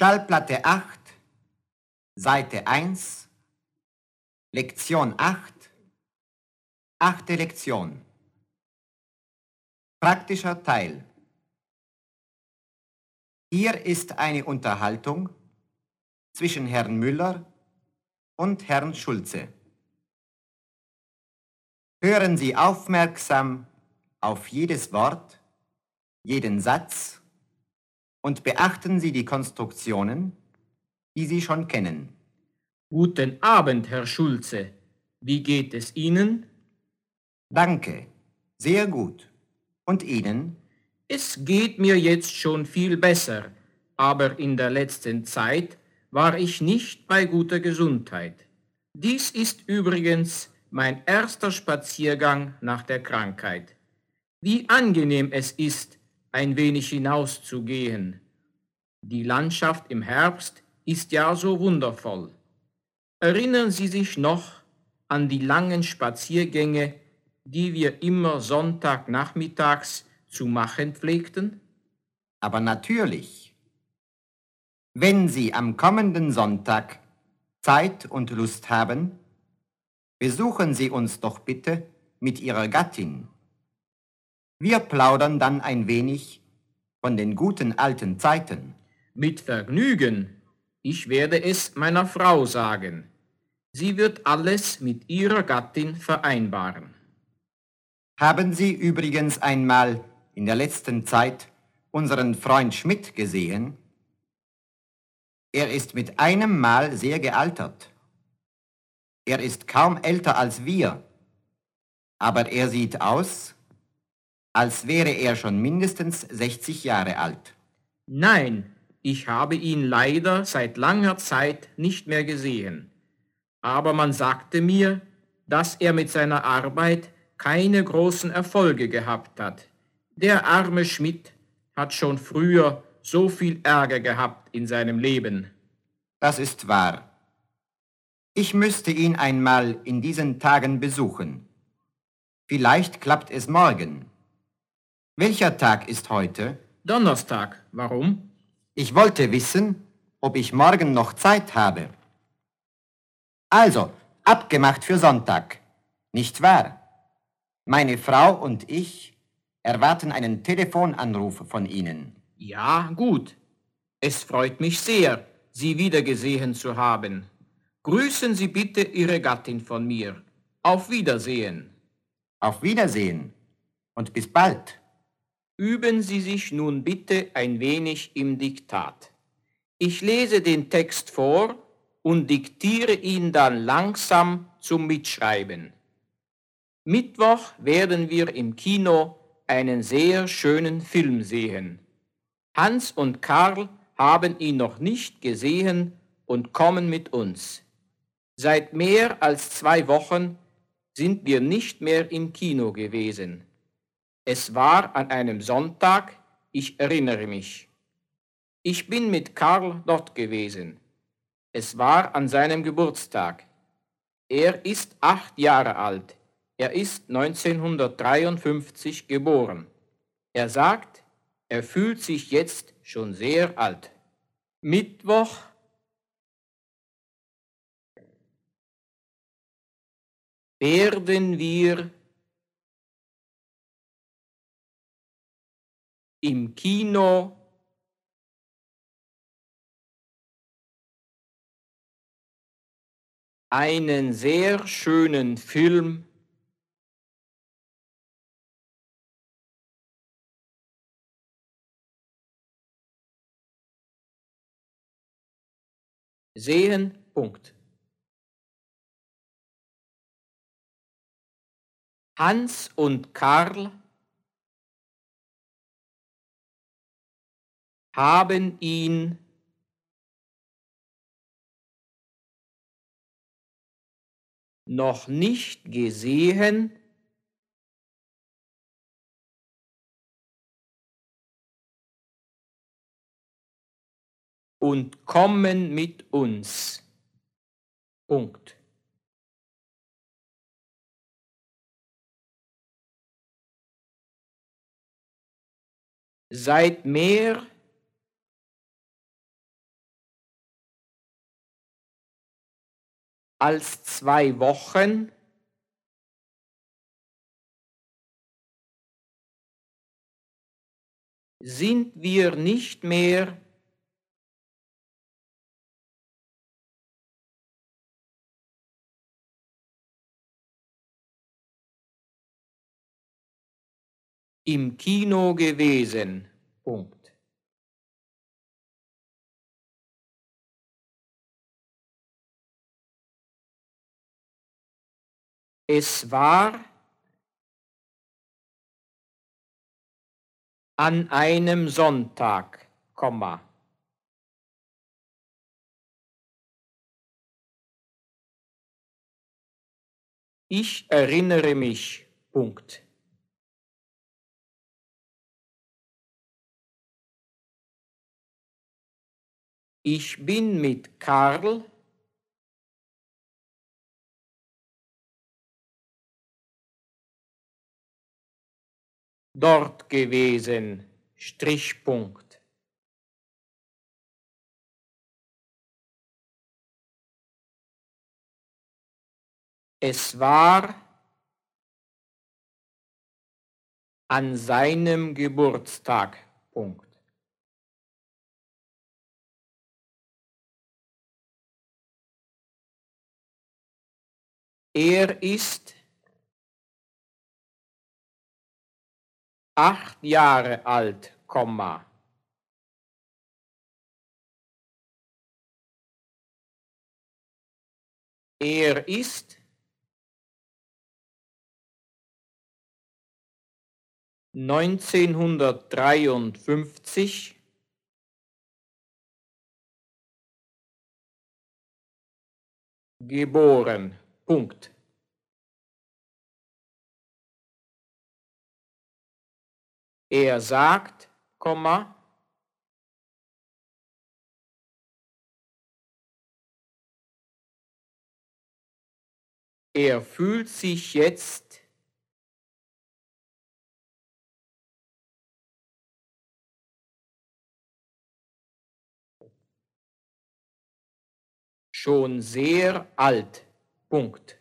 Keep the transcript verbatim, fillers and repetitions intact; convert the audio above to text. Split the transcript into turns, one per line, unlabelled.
Schallplatte acht, Seite eins, Lektion acht, achte Lektion. Praktischer Teil. Hier ist eine Unterhaltung zwischen Herrn Müller und Herrn Schulze. Hören Sie aufmerksam auf jedes Wort, jeden Satz und beachten Sie die Konstruktionen, die Sie schon kennen.
Guten Abend, Herr Schulze. Wie geht es Ihnen?
Danke, sehr gut. Und Ihnen?
Es geht mir jetzt schon viel besser, aber in der letzten Zeit war ich nicht bei guter Gesundheit. Dies ist übrigens mein erster Spaziergang nach der Krankheit. Wie angenehm es ist, ein wenig hinauszugehen. Die Landschaft im Herbst ist ja so wundervoll. Erinnern Sie sich noch an die langen Spaziergänge, die wir immer Sonntagnachmittags zu machen pflegten?
Aber natürlich. Wenn Sie am kommenden Sonntag Zeit und Lust haben, besuchen Sie uns doch bitte mit Ihrer Gattin. Wir plaudern dann ein wenig von den guten alten Zeiten.
Mit Vergnügen. Ich werde es meiner Frau sagen. Sie wird alles mit ihrer Gattin vereinbaren.
Haben Sie übrigens einmal in der letzten Zeit unseren Freund Schmidt gesehen? Er ist mit einem Mal sehr gealtert. Er ist kaum älter als wir, aber er sieht aus, als wäre er schon mindestens sechzig Jahre alt.
Nein, ich habe ihn leider seit langer Zeit nicht mehr gesehen. Aber man sagte mir, dass er mit seiner Arbeit keine großen Erfolge gehabt hat. Der arme Schmidt hat schon früher so viel Ärger gehabt in seinem Leben.
Das ist wahr. Ich müsste ihn einmal in diesen Tagen besuchen. Vielleicht klappt es morgen. Welcher Tag ist heute?
Donnerstag, warum?
Ich wollte wissen, ob ich morgen noch Zeit habe. Also, abgemacht für Sonntag. Nicht wahr? Meine Frau und ich erwarten einen Telefonanruf von Ihnen.
Ja, gut. Es freut mich sehr, Sie wiedergesehen zu haben. Grüßen Sie bitte Ihre Gattin von mir. Auf Wiedersehen.
Auf Wiedersehen und bis bald.
Üben Sie sich nun bitte ein wenig im Diktat. Ich lese den Text vor und diktiere ihn dann langsam zum Mitschreiben. Mittwoch werden wir im Kino einen sehr schönen Film sehen. Hans und Karl haben ihn noch nicht gesehen und kommen mit uns. Seit mehr als zwei Wochen sind wir nicht mehr im Kino gewesen. Es war an einem Sonntag, ich erinnere mich. Ich bin mit Karl dort gewesen. Es war an seinem Geburtstag. Er ist acht Jahre alt. Er ist neunzehnhundertdreiundfünfzig geboren. Er sagt, er fühlt sich jetzt schon sehr alt. Mittwoch werden wir im Kino einen sehr schönen Film sehen. Punkt. Hans und Karl haben ihn noch nicht gesehen und kommen mit uns. Punkt. Seit mehr als zwei Wochen sind wir nicht mehr im Kino gewesen. Punkt. Es war an einem Sonntag, Komma. Ich erinnere mich. Punkt. Ich bin mit Karl dort gewesen. Strichpunkt. Es war an seinem Geburtstag. Punkt. Er ist acht Jahre alt, Komma. Er ist neunzehnhundertdreiundfünfzig geboren. Punkt. Er sagt, Komma, er fühlt sich jetzt schon sehr alt. Punkt.